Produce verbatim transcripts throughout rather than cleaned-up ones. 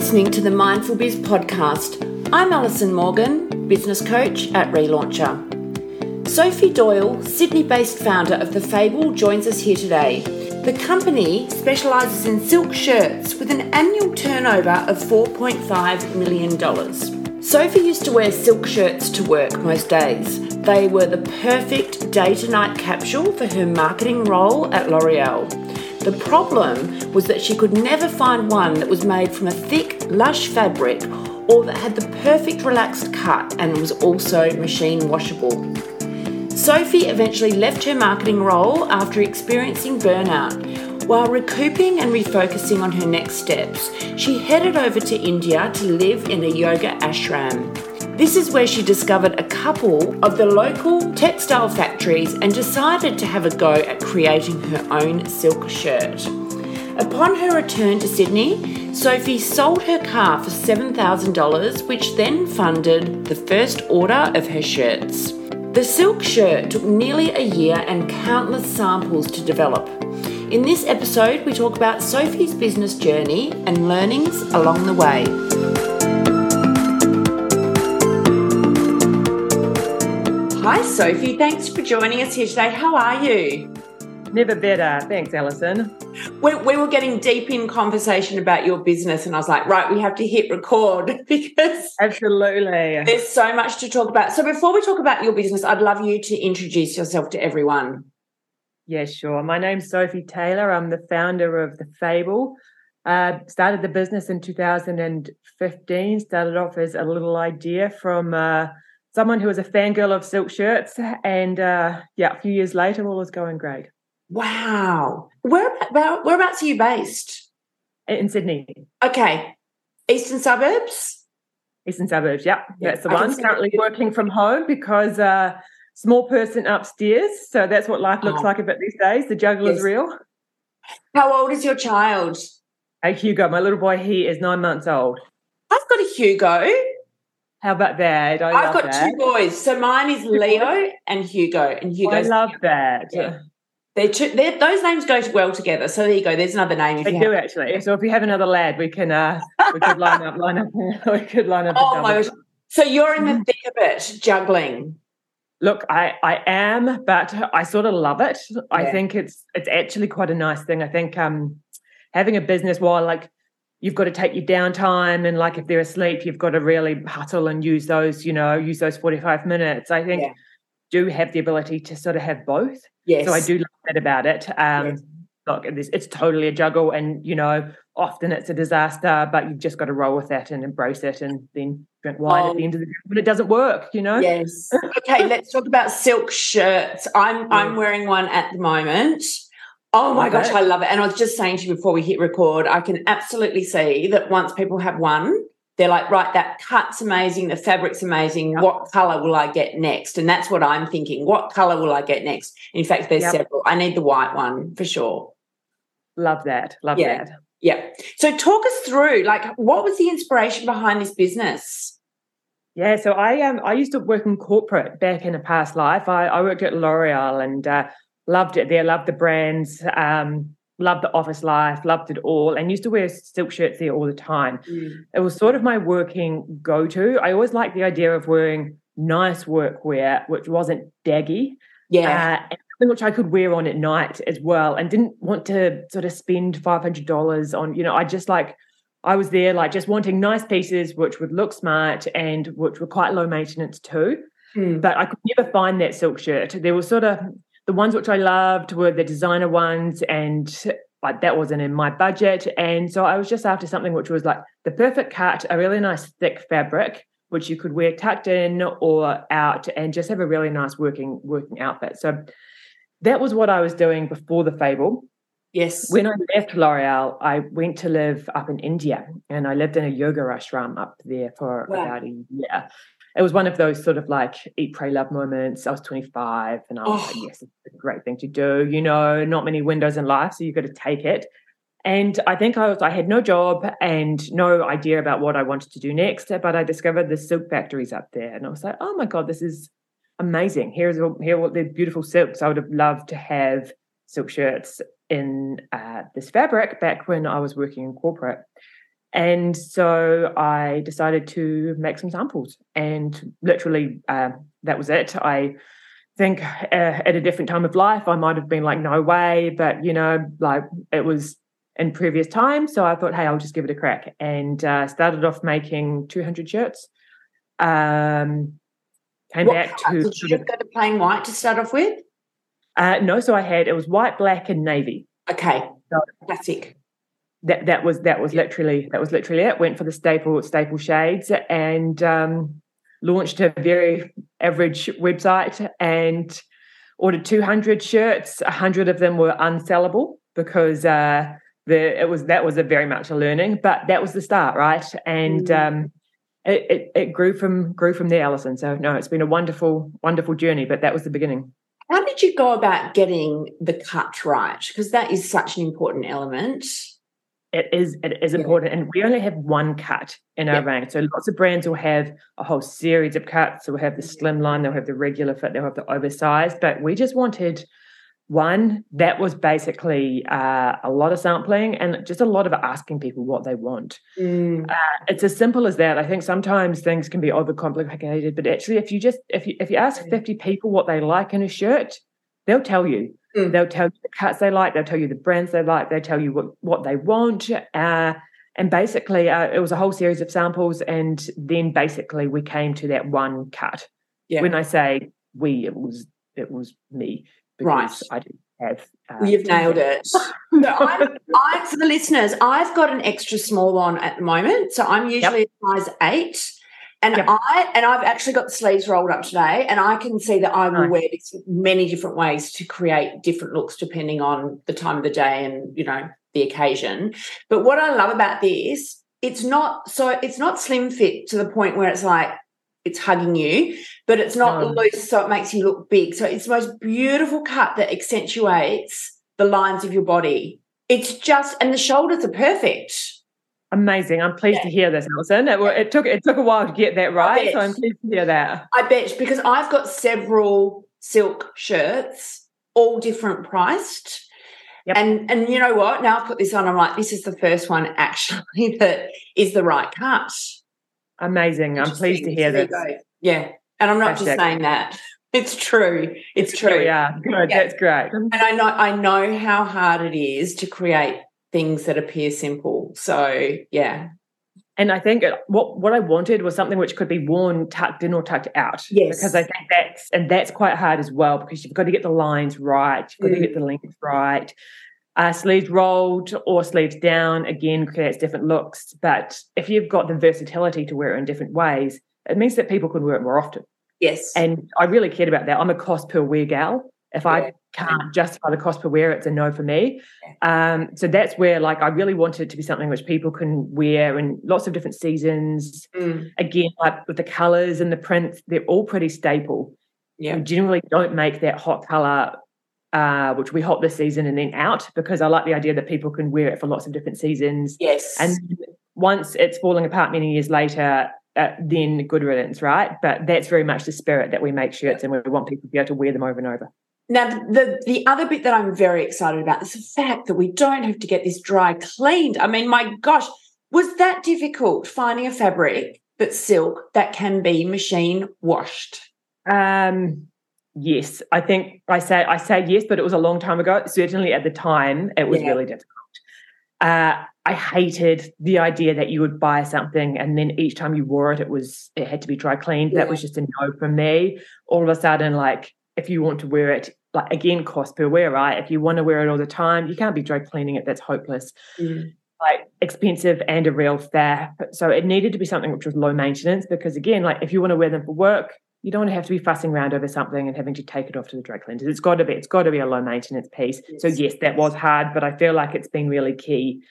listening to the Mindful Biz podcast. I'm Alison Morgan, business coach at Relauncher. Sophie Doyle, Sydney-based founder of The Fable, joins us here today. The company specialises in silk shirts with an annual turnover of four point five million dollars. Sophie used to wear silk shirts to work most days. They were the perfect day-to-night capsule for her marketing role at L'Oreal. The problem was that she could never find one that was made from a thick, lush fabric or that had the perfect relaxed cut and was also machine washable. Sophie eventually left her marketing role after experiencing burnout. While recouping and refocusing on her next steps, she headed over to India to live in a yoga ashram. This is where she discovered a couple of the local textile factories and decided to have a go at creating her own silk shirt. Upon her return to Sydney, Sophie sold her car for seven thousand dollars, which then funded the first order of her shirts. The silk shirt took nearly a year and countless samples to develop. In this episode, we talk about Sophie's business journey and learnings along the way. Hi Sophie, thanks for joining us here today. How are you? Never better. Thanks, Alison. We, we were getting deep in conversation about your business and I was like, right, we have to hit record because Absolutely. There's so much to talk about. So before we talk about your business, I'd love you to introduce yourself to everyone. Yeah, sure. My name's Sophie Taylor. I'm the founder of The Fable. Uh, started the business in two thousand fifteen. Started off as a little idea from uh, someone who was a fangirl of silk shirts. And uh, yeah, a few years later, all was going great. Wow. Where, where, whereabouts are you based? In Sydney. Okay. Eastern suburbs? Eastern suburbs, yep. Yeah, That's the I one. Currently working from home because uh, small person upstairs. So that's what life looks Oh. like a bit these days. The juggle Yes. is real. How old is your child? Hey, Hugo, my little boy, he is nine months old. I've got a Hugo. How about that? I I've love got that. two boys. So mine is Leo and Hugo. And Hugo's I love that. Yeah. They're two, they're, those names go well together. So there you go. There's another name. If They you do have. actually. So if you have another lad, we can uh, we could line up, line up, we could line up. a Oh double. my gosh. So you're in the thick of it, juggling. Look, I, I am, but I sort of love it. I Yeah. think it's it's actually quite a nice thing. I think um, having a business while like you've got to take your downtime and like if they're asleep, you've got to really hustle and use those, you know, use those forty-five minutes. I think Yeah. do have the ability to sort of have both. Yes. So I do love that about it. Um, Yes. Look, it's, it's totally a juggle and, you know, often it's a disaster, but you've just got to roll with that and embrace it and then drink wine Oh. at the end of the day when it doesn't work, you know? Yes. Okay, let's talk about silk shirts. I'm I'm Yeah. wearing one at the moment. Oh my Love gosh, it. I love it. And I was just saying to you before we hit record, I can absolutely see that once people have one, they're like, right, that cut's amazing, the fabric's amazing. Yep. What colour will I get next? And that's what I'm thinking. What colour will I get next? In fact, there's Yep. several. I need the white one for sure. Love that. Love Yeah. that. Yeah. So talk us through, like, what was the inspiration behind this business? Yeah, so I um I used to work in corporate back in a past life. I, I worked at L'Oreal and uh, loved it there, loved the brands, um, loved the office life, loved it all, and used to wear silk shirts there all the time. Mm. It was sort of my working go-to. I always liked the idea of wearing nice workwear, which wasn't daggy, Yeah. uh, and something which I could wear on at night as well, and didn't want to sort of spend five hundred dollars on, you know, I just like, I was there like just wanting nice pieces which would look smart and which were quite low maintenance too. Mm. But I could never find that silk shirt. There was sort of, the ones which I loved were the designer ones and like that wasn't in my budget. And so I was just after something which was like the perfect cut, a really nice thick fabric, which you could wear tucked in or out and just have a really nice working working outfit. So that was what I was doing before The Fable. Yes. When I left L'Oreal, I went to live up in India and I lived in a yoga ashram up there for Wow. about a year. It was one of those sort of like eat, pray, love moments. I was twenty-five and I was Oh. like, yes, it's a great thing to do. You know, not many windows in life, so you've got to take it. And I think I was, I had no job and no idea about what I wanted to do next, but I discovered the silk factories up there and I was like, oh my God, this is amazing. Here's here are all the beautiful silks. I would have loved to have silk shirts in uh, this fabric back when I was working in corporate. And so I decided to make some samples, and literally uh, that was it. I think uh, at a different time of life, I might have been like, no way, but you know, like it was in previous times. So I thought, hey, I'll just give it a crack, and uh, started off making two hundred shirts. Um, came what back colour? to... Did you just go to plain white to start off with? Uh, no, so I had, it was white, black and navy. Okay, so classic. That that was that was literally that was literally it. Went for the staple staple shades, and um, launched a very average website and ordered two hundred shirts. A hundred of them were unsellable because uh, the it was that was a very much a learning, but that was the start, right? And mm. um, it, it it grew from grew from there, Alison. So no, it's been a wonderful wonderful journey, but that was the beginning. How did you go about getting the cut right? Because that is such an important element. It is it is important, yeah. And we only have one cut in our yeah. range. So lots of brands will have a whole series of cuts. So we'll have the slimline, they'll have the regular fit, they'll have the oversized. But we just wanted one that was basically uh, a lot of sampling and just a lot of asking people what they want. Mm. Uh, it's as simple as that. I think sometimes things can be overcomplicated, but actually, if you just if you if you ask fifty people what they like in a shirt, they'll tell you. Mm. They'll tell you the cuts they like. They'll tell you the brands they like. They'll tell you what, what they want. Uh, and basically, uh, it was a whole series of samples. And then basically we came to that one cut. Yeah. When I say we, it was it was me. Because right. I didn't have... Uh, well, you've nailed it. So I'm, I, for the listeners, I've got an extra small on at the moment. So I'm usually yep. a size eight. And yep. I and I've actually got the sleeves rolled up today, and I can see that I will nice. wear this many different ways to create different looks depending on the time of the day and, you know, the occasion. But what I love about this, it's not so it's not slim fit to the point where it's like it's hugging you, but it's not no. loose, so it makes you look big. So it's the most beautiful cut that accentuates the lines of your body. It's just, and the shoulders are perfect. Amazing. I'm pleased yeah. to hear this, Alison. It, it took it took a while to get that right, so I'm pleased to hear that. I bet, because I've got several silk shirts, all different priced. Yep. And and you know what? Now I've put this on, I'm like, this is the first one actually that is the right cut. Amazing. I'm pleased to hear so this. Yeah. And I'm not Hashtag. just saying that. It's true. It's true. Yeah. Good. Yeah. That's great. And I know I know how hard it is to create things that appear simple. So, yeah. And I think what what I wanted was something which could be worn tucked in or tucked out. Yes. Because I think that's, and that's quite hard as well, because you've got to get the lines right. You've got mm. to get the length right. Uh, sleeves rolled or sleeves down, again, creates different looks. But if you've got the versatility to wear it in different ways, it means that people can wear it more often. Yes. And I really cared about that. I'm a cost per wear gal. If yeah. I can't justify the cost per wear, it's a no for me. Yeah. Um, so that's where, like, I really wanted it to be something which people can wear in lots of different seasons. Mm. Again, like with the colours and the prints, they're all pretty staple. Yeah. We generally don't make that hot colour, uh, which we hot this season and then out, because I like the idea that people can wear it for lots of different seasons. Yes. And once it's falling apart many years later, uh, then good riddance, right? But that's very much the spirit that we make shirts, and we want people to be able to wear them over and over. Now, the, the other bit that I'm very excited about is the fact that we don't have to get this dry cleaned. I mean, my gosh, was that difficult finding a fabric that's silk that can be machine washed? Um, yes, I think I say I say yes, but it was a long time ago. Certainly at the time, it was yeah. really difficult. Uh, I hated the idea that you would buy something and then each time you wore it, it was it had to be dry cleaned. Yeah. That was just a no from me. All of a sudden, like, if you want to wear it, like, again, cost per wear, right? If you want to wear it all the time, you can't be dry cleaning it. That's hopeless. Mm. Like, expensive and a real faff. So it needed to be something which was low maintenance, because, again, like, if you want to wear them for work, you don't want to have to be fussing around over something and having to take it off to the dry cleaners. It's got to be, it's got to be a low maintenance piece. Yes. So yes, that was hard, but I feel like it's been really key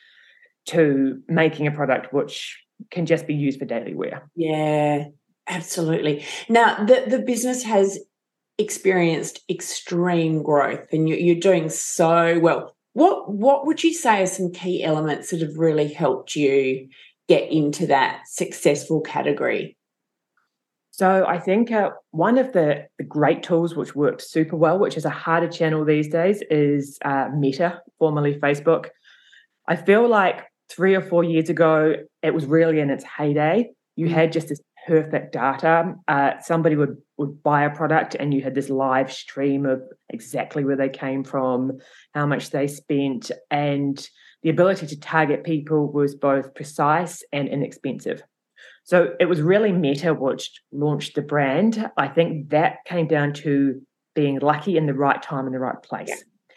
to making a product which can just be used for daily wear. Yeah, absolutely. Now, the, the business has experienced extreme growth and you, you're doing so well. What what would you say are some key elements that have really helped you get into that successful category? So I think uh, one of the, the great tools which worked super well, which is a harder channel these days, is uh, Meta, formerly Facebook. I feel like three or four years ago, it was really in its heyday. You mm. had just this perfect data. Uh, somebody would, would buy a product and you had this live stream of exactly where they came from, how much they spent, and the ability to target people was both precise and inexpensive. So it was really Meta which launched the brand. I think that came down to being lucky in the right time in the right place.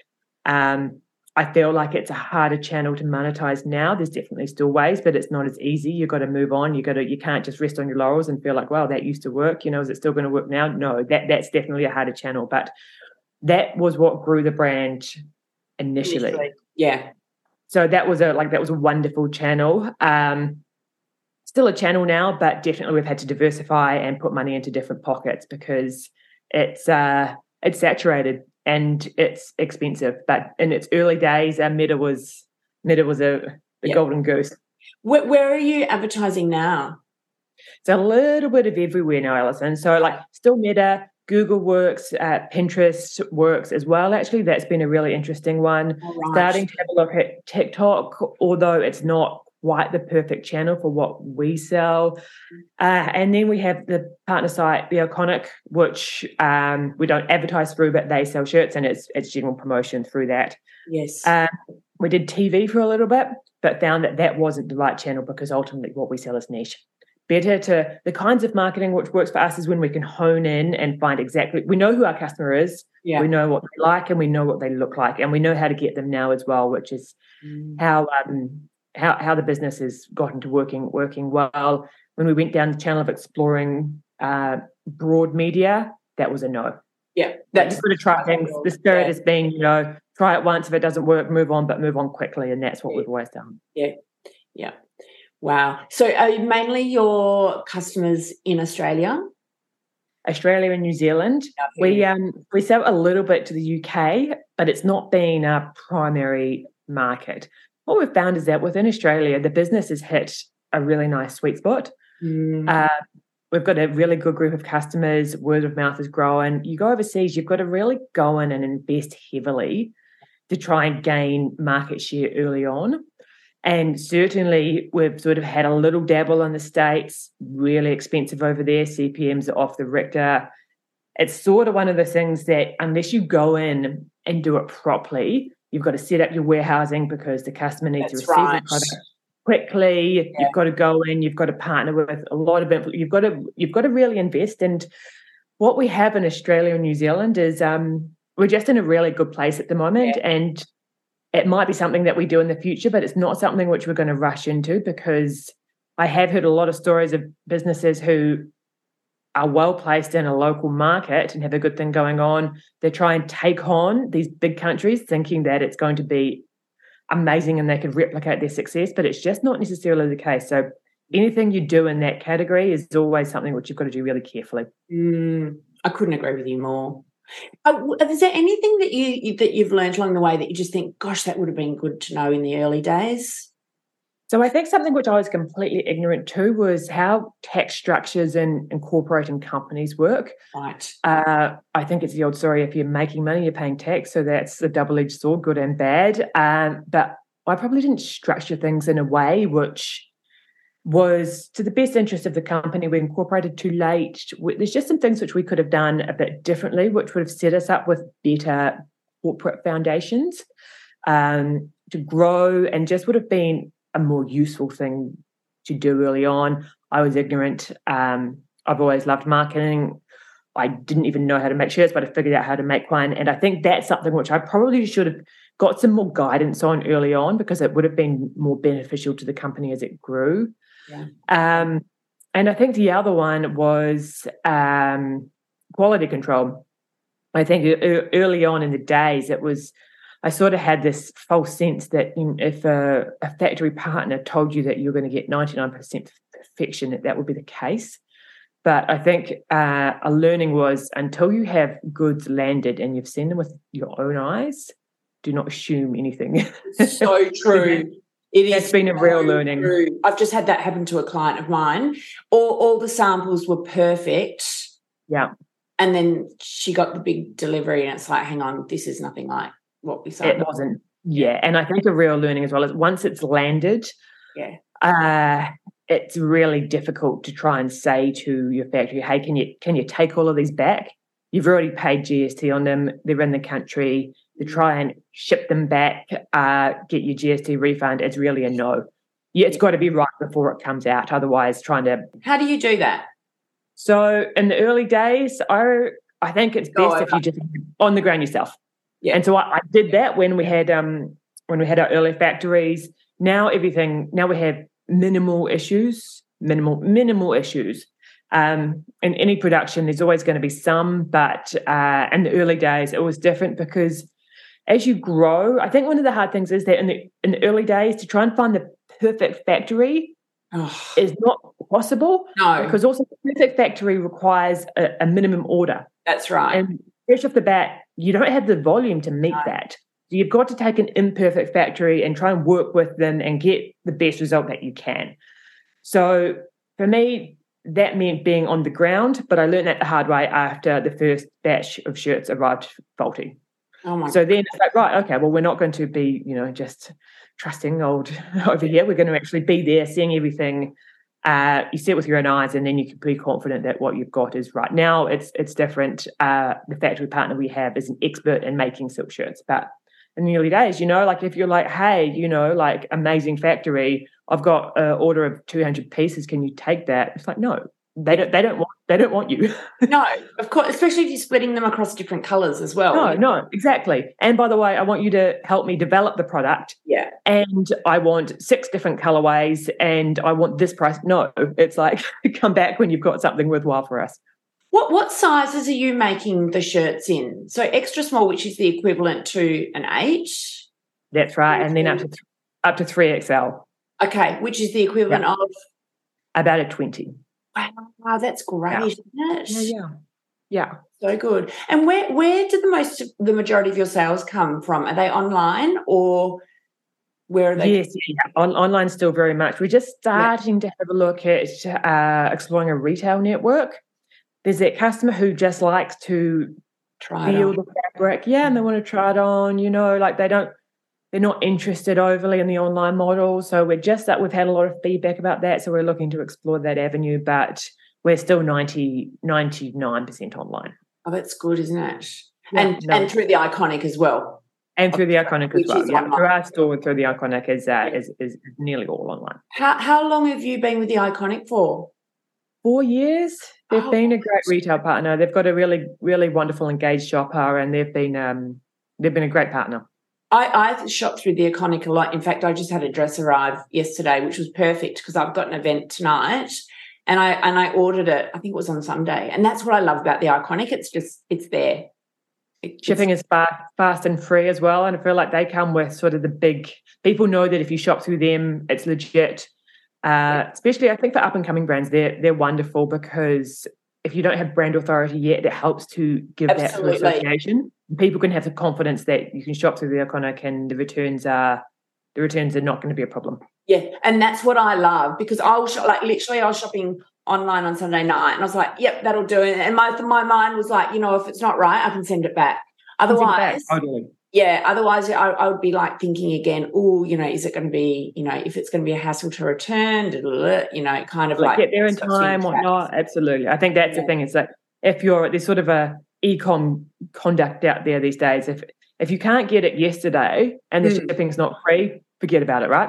Yeah. Um, I feel like it's a harder channel to monetize now. There's definitely still ways, but it's not as easy. You've got to move on. You got to, you can't just rest on your laurels and feel like, well, that used to work. You know, is it still going to work now? No, that that's definitely a harder channel. But that was what grew the brand initially. initially. Yeah. So that was a like that was a wonderful channel. Um, still a channel now, but definitely we've had to diversify and put money into different pockets because it's uh, it's saturated. And it's expensive, but in its early days, our Meta was Meta was a, a yep. golden goose. Where, where are you advertising now? It's a little bit of everywhere now, Alison. So, like, still Meta, Google works, uh, Pinterest works as well. Actually, that's been a really interesting one. Right. Starting to have a look at TikTok, although it's not quite the perfect channel for what we sell. Uh, and then we have the partner site, The Iconic, which um, we don't advertise through, but they sell shirts and it's it's general promotion through that. Yes. Um, we did T V for a little bit, but found that that wasn't the right channel because ultimately what we sell is niche. Better to the kinds of marketing which works for us is when we can hone in and find exactly, we know who our customer is, yeah. we know what they like and we know what they look like and we know how to get them now as well, which is mm. how... Um, How, how the business has gotten to working working well. When we went down the channel of exploring uh, broad media, that was a no. Yeah. That's sort of try things. The spirit yeah. has been, you know, try it once. If it doesn't work, move on, but move on quickly. And that's what yeah. we've always done. Yeah. Yeah. Wow. So are mainly your customers in Australia? Australia and New Zealand. Okay. We um we sell a little bit to the U K, but it's not been our primary market. What we've found is that within Australia, the business has hit a really nice sweet spot. Mm. Uh, we've got a really good group of customers. Word of mouth is growing. You go overseas, you've got to really go in and invest heavily to try and gain market share early on. And certainly we've sort of had a little dabble in the States, really expensive over there. C P Ms are off the Richter. It's sort of one of the things that unless you go in and do it properly, you've got to set up your warehousing because the customer needs That's to receive right. the product quickly. Yeah. You've got to go in. You've got to partner with a lot of it. You've got to you've got to really invest. And what we have in Australia and New Zealand is um, we're just in a really good place at the moment. Yeah. And it might be something that we do in the future, but it's not something which we're going to rush into because I have heard a lot of stories of businesses who are well placed in a local market and have a good thing going on. They try and take on these big countries thinking that it's going to be amazing and they can replicate their success, but it's just not necessarily the case. So anything you do in that category is always something which you've got to do really carefully. Mm, I couldn't agree with you more. Uh, is there anything that you that you've learned along the way that you just think, gosh, that would have been good to know in the early days? So I think something which I was completely ignorant to was how tax structures and incorporating companies work. Right. Uh, I think it's the old story, if you're making money, you're paying tax. So that's a double-edged sword, good and bad. Um, but I probably didn't structure things in a way which was to the best interest of the company. We incorporated too late. There's just some things which we could have done a bit differently, which would have set us up with better corporate foundations um, to grow and just would have been a more useful thing to do early on. I was ignorant. Um, I've always loved marketing. I didn't even know how to make shirts, but I figured out how to make one. And I think that's something which I probably should have got some more guidance on early on because it would have been more beneficial to the company as it grew. Yeah. Um, and I think the other one was um, quality control. I think early on in the days, it was I sort of had this false sense that if a, a factory partner told you that you're going to get ninety-nine percent perfection, that that would be the case. But I think uh, a learning was until you have goods landed and you've seen them with your own eyes, do not assume anything. So true. It That's been a real learning. True. I've just had that happen to a client of mine. All, all the samples were perfect. Yeah. And then she got the big delivery and it's like, hang on, this is nothing like what we saw. It wasn't. Yeah, and I think a real learning as well is once it's landed, yeah, uh, it's really difficult to try and say to your factory, hey, can you can you take all of these back? You've already paid G S T on them. They're in the country. To try and ship them back, uh, get your G S T refund, it's really a no. Yeah, it's got to be right before it comes out. Otherwise, trying to... How do you do that? So in the early days, I I think it's Go best if over. you just on the ground yourself. Yeah. And so I, I did that when we had um when we had our early factories. Now everything now we have minimal issues, minimal minimal issues. Um, in any production, there's always going to be some, but uh, in the early days, it was different because as you grow, I think one of the hard things is that in the in the early days, to try and find the perfect factory Oh, is not possible. no, Because also the perfect factory requires a, a minimum order. that's right. And fresh off the bat, you don't have the volume to meet No. that. So you've got to take an imperfect factory and try and work with them and get the best result that you can. So for me, that meant being on the ground, but I learned that the hard way after the first batch of shirts arrived faulty. Oh my So then it's like, right, okay, well, we're not going to be, you know, just trusting old over here. We're going to actually be there, seeing everything. Uh, you see it with your own eyes, and then you can be confident that what you've got is right. Now it's it's different. Uh, the factory partner we have is an expert in making silk shirts, but in the early days, you know, like if you're like, hey, you know, like amazing factory, I've got an order of two hundred pieces. Can you take that? It's like, no, they don't. They don't want. They don't want you. No, of course, especially if you're splitting them across different colours as well. No, no, exactly. And by the way, I want you to help me develop the product. Yeah. And I want six different colorways and I want this price. No, it's like, come back when you've got something worthwhile for us. What what sizes are you making the shirts in? So extra small, which is the equivalent to an eight. That's right. And then up to, th- up to three X L. Okay, which is the equivalent Yeah. of... About a twenty. Wow, that's great, Yeah. isn't it? Yeah, yeah. Yeah. So good. And where where do the most the majority of your sales come from? Are they online or where are they? Yes, yeah. On, online still very much. We're just starting to have a look at uh, exploring a retail network. There's that customer who just likes to Try it feel on. the fabric, yeah, and they want to try it on, you know, like they don't, they're not interested overly in the online model. So we're just that we've had a lot of feedback about that. So we're looking to explore that avenue, but we're still ninety, ninety-nine percent online. Oh, that's good, isn't it? Yeah, and no. and through the Iconic as well. And through the Iconic as Which well. is Yeah, online. through our store, through the Iconic is, uh, is, is nearly all online. How how long have you been with the Iconic for? Four years. They've Oh, been a great retail partner. They've got a really, really wonderful engaged shopper, and they've been um, they've been a great partner. I, I shop through the Iconic a lot. In fact, I just had a dress arrive yesterday, which was perfect because I've got an event tonight, and I and I ordered it. I think it was on Sunday, and that's what I love about the Iconic. It's just it's there. It, Shipping it's, is fast, fast and free as well, and I feel like they come with sort of the big. People know that if you shop through them, it's legit. Uh, especially, I think for up and coming brands, they're they're wonderful because if you don't have brand authority yet, it helps to give Absolutely. that association. People can have the confidence that you can shop through the Iconic, and the returns are the returns are not going to be a problem. yeah, and that's what I love because I was shop, like literally I was shopping online on Sunday night, and I was like, "Yep, that'll do it." And my my mind was like, you know, if it's not right, I can send it back. Otherwise, Totally. yeah, otherwise I, I would be like thinking again, oh, you know, is it going to be, you know, if it's going to be a hassle to return, you know, kind of like, like get there in sort of time, things. whatnot. Absolutely. I think that's Yeah. the thing is that if you're there's sort of a e-com conduct out there these days. If if you can't get it yesterday and the Mm. shipping's not free, forget about it, right?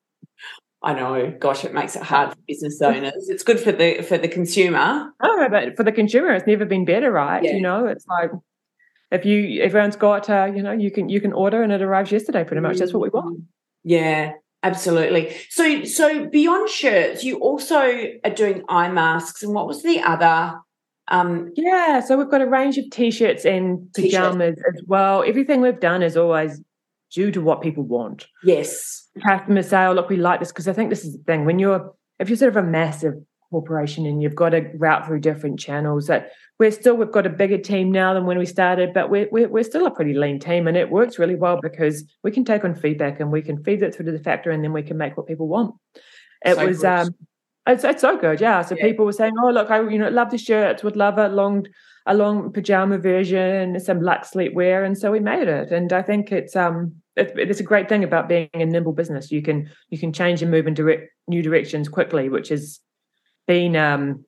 I know, gosh, it makes it hard for business owners. It's good for the for the consumer. No, but for the consumer, it's never been better, right? Yeah. You know, it's like if you everyone's got uh, you know, you can you can order and it arrives yesterday. Pretty much, that's what we want. Yeah, absolutely. So so beyond shirts, you also are doing eye masks, and what was the other? Um, Yeah, so we've got a range of t-shirts and T-shirts. pajamas as well. Everything we've done is always due to what people want. yes, Customers say, oh, look, we like this, because I think this is the thing. When you're, if you're sort of a massive corporation and you've got to route through different channels, that we're still, we've got a bigger team now than when we started, but we're, we're, we're still a pretty lean team, and it works really well because we can take on feedback and we can feed it through to the factory, and then we can make what people want. It So was, good. um, it's, it's so good, yeah. So Yeah. people were saying, oh, look, I you know love the shirts, would love a long, a long pajama version, some luxe sleepwear, and so we made it. And I think it's, um, it's, it's a great thing about being a nimble business. You can you can change and move in direct new directions quickly, which has been um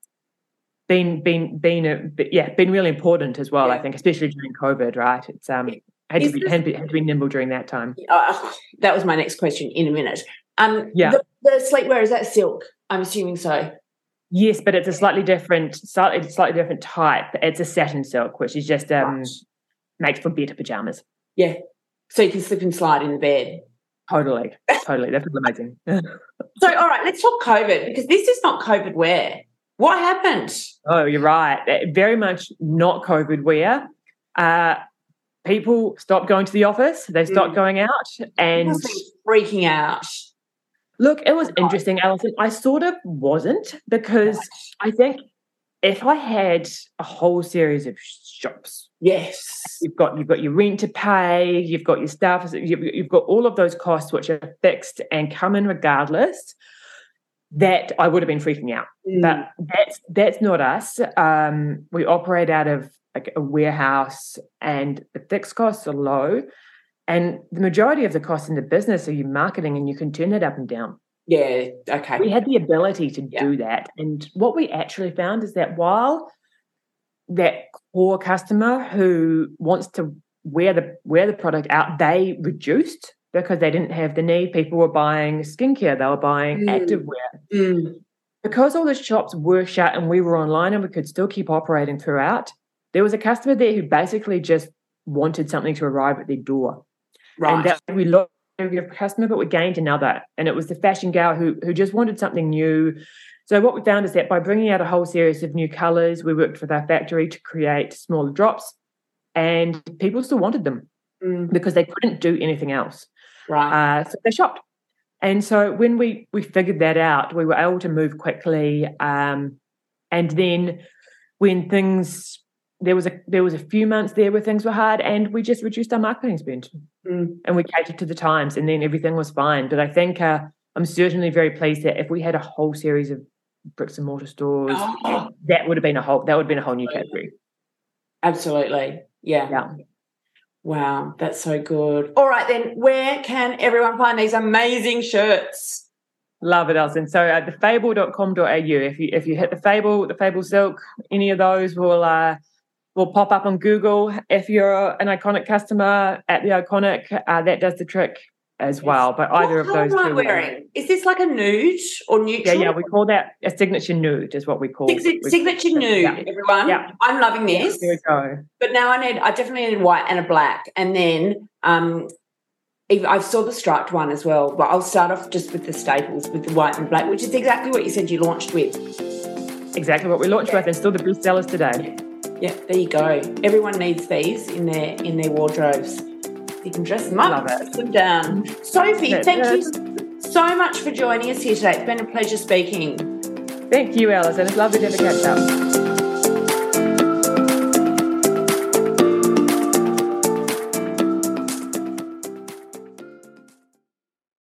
been been been a, yeah been really important as well. Yeah. I think, especially during COVID, right? It's um had to, be, this, had, to be, had to be nimble during that time. Uh, that was my next question in a minute. Um, yeah, the, the sleepwear, is that silk? I'm assuming so. Yes, but it's a slightly different, slightly slightly different type. It's a satin silk, which is just um right. makes for better pajamas. Yeah, so you can slip and slide in the bed. Totally, totally. That's amazing. So, all right, let's talk COVID, because this is not COVID wear. What happened? Oh, you're right. Very much not COVID wear. Uh, people stopped going to the office. They stopped mm. going out, and freaking out. Look, it was interesting, Alison. I sort of wasn't, because right. I think if I had a whole series of shops, yes, you've got you've got your rent to pay, you've got your staff, you've, you've got all of those costs which are fixed and come in regardless, that I would have been freaking out. Mm. But that's that's not us. Um, we operate out of like a warehouse, and the fixed costs are low. And the majority of the costs in the business are your marketing, and you can turn that up and down. Yeah, okay. We had the ability to yeah. do that. And what we actually found is that while that core customer who wants to wear the wear the product out, they reduced because they didn't have the need. People were buying skincare, they were buying mm. activewear. Mm. Because all the shops were shut and we were online and we could still keep operating throughout, there was a customer there who basically just wanted something to arrive at their door. Right. And that we lost a customer, but we gained another. And it was the fashion gal who who just wanted something new. So what we found is that by bringing out a whole series of new colours, we worked with our factory to create smaller drops, and people still wanted them mm. because they couldn't do anything else. Right. Uh, so they shopped. And so when we we figured that out, we were able to move quickly. Um, and then when things... There was a there was a few months there where things were hard, and we just reduced our marketing spend mm. and we catered to the times, and then everything was fine. But I think uh, I'm certainly very pleased that if we had a whole series of bricks and mortar stores, oh. that would have been a whole that would have been a whole new category. Absolutely, yeah. yeah. Wow, that's so good. All right, then, where can everyone find these amazing shirts? Love it, Alison. So uh, the fable dot com dot a u. If you if you hit the Fable, the Fable Silk, any of those will. Uh, will pop up on Google. If you're an Iconic customer at the Iconic, uh, that does the trick as well. But either what of those two. What am I wearing? Is this like a nude or neutral? Yeah, yeah, we call that a signature nude is what we call it. Sig- signature nude, yeah. Everyone. Yeah. I'm loving this. Here we go. But now I need, I definitely need white and a black. And then um, I saw the striped one as well. But I'll start off just with the staples, with the white and black, which is exactly what you said you launched with. Exactly what we launched yeah. with, and still the best sellers today. Yeah. Yeah, there you go. Everyone needs these in their in their wardrobes. You can dress them up, put them down. Sophie, yeah, thank yeah. you so much for joining us here today. It's been a pleasure speaking. Thank you, Alison. It's lovely to have a catch up.